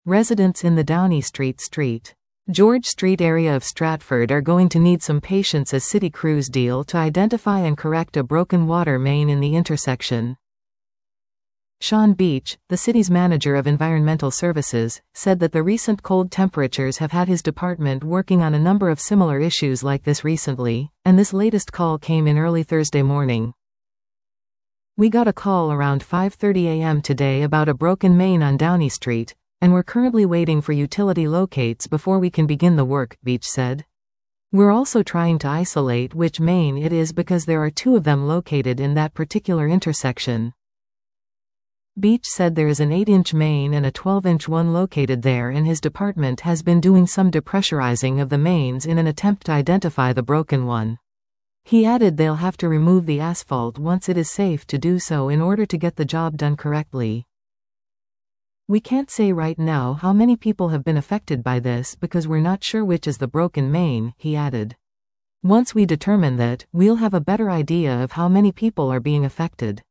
Residents in the Downie Street George Street area of Stratford are going to need some patience as city crews deal to identify and correct a broken water main in the intersection. Sean Beach, the city's manager of environmental services, said that the recent cold temperatures have had his department working on a number of similar issues like this recently, and this latest call came in early Thursday morning. "We got a call around 5:30 a.m. today about a broken main on Downie Street, and we're currently waiting for utility locates before we can begin the work," Beach said. "We're also trying to isolate which main it is because there are two of them located in that particular intersection." Beach said there is an 8-inch main and a 12-inch one located there, and his department has been doing some depressurizing of the mains in an attempt to identify the broken one. He added they'll have to remove the asphalt once it is safe to do so in order to get the job done correctly. "We can't say right now how many people have been affected by this because we're not sure which is the broken main," he added. "Once we determine that, we'll have a better idea of how many people are being affected."